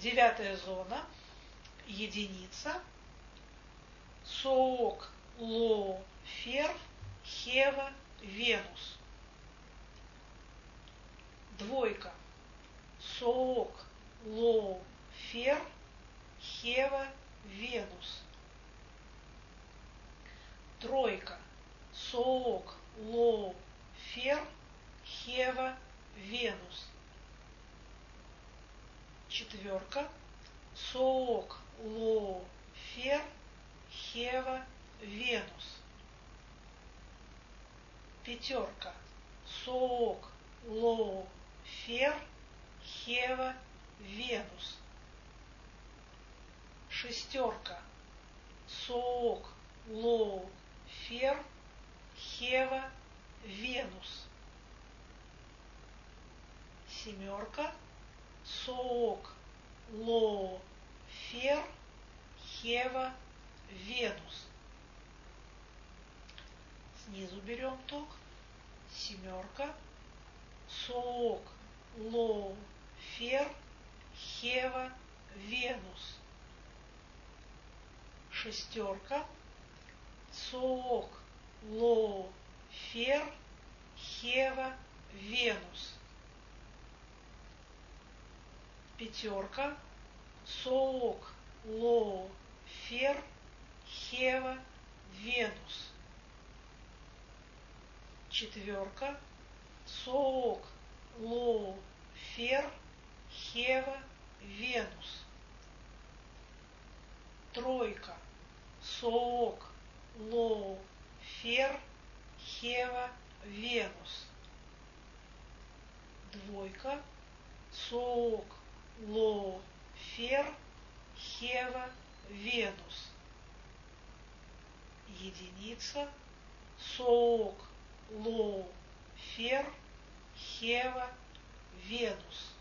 Девятая зона. Единица. Соок, Ло, Фер, Хева, Венус. Двойка. Соок, Ло, Фер, Хева, Венус. Тройка. Соок, Ло, Фер, Хева, Венус. Четверка. Соок, Ло, Фер, Хева, Венус. Пятерка. Соок, Ло, Фер, Хева, Венус. Шестерка. Соок, Ло, Фер, Хева, Венус. Семерка. Соок, Ло, Фер, Хева, Венус. Снизу берем ток. Семерка. Соок, Ло, Фер, Хева, Венус. Шестерка. Соок, Ло, Фер, Хева, Венус. Пятерка. Соок, Ло, Фер, Хева, Венус. Четверка. Соок, Ло, Фер, Хева, Венус. Тройка. Соок, Ло, Фер, Хева, Венус. Двойка. Соок, Ло, Фер, Хева, Венус. Единица. Соок, Ло, Фер, Хева, Венус.